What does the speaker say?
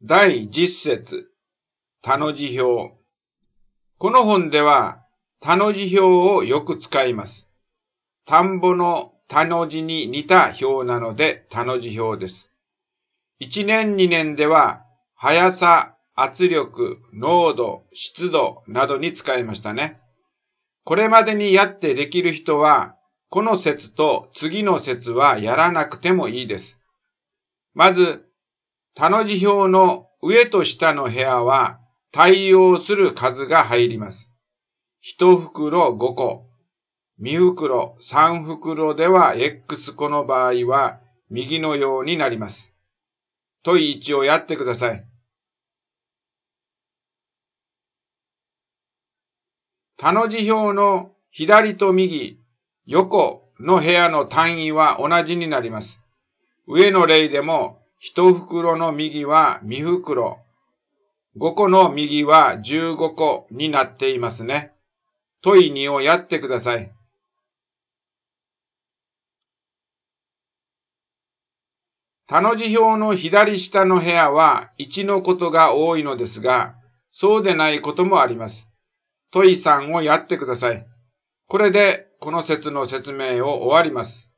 第10節、田の字表。この本では、田の字表をよく使います。田んぼの田の字に似た表なので、田の字表です。1年2年では、速さ、圧力、濃度、湿度などに使いましたね。これまでにやってできる人は、この説と次の説はやらなくてもいいです。まず、田の字表の上と下の部屋は対応する数が入ります。1袋5個、2袋3袋では X 個の場合は右のようになります。問1をやってください。田の字表の左と右、横の部屋の単位は同じになります。上の例でも、1袋の右は2袋、5個の右は15個になっていますね。問2をやってください。田の字表の左下の部屋は1のことが多いのですが、そうでないこともあります。問3をやってください。これでこの説の説明を終わります。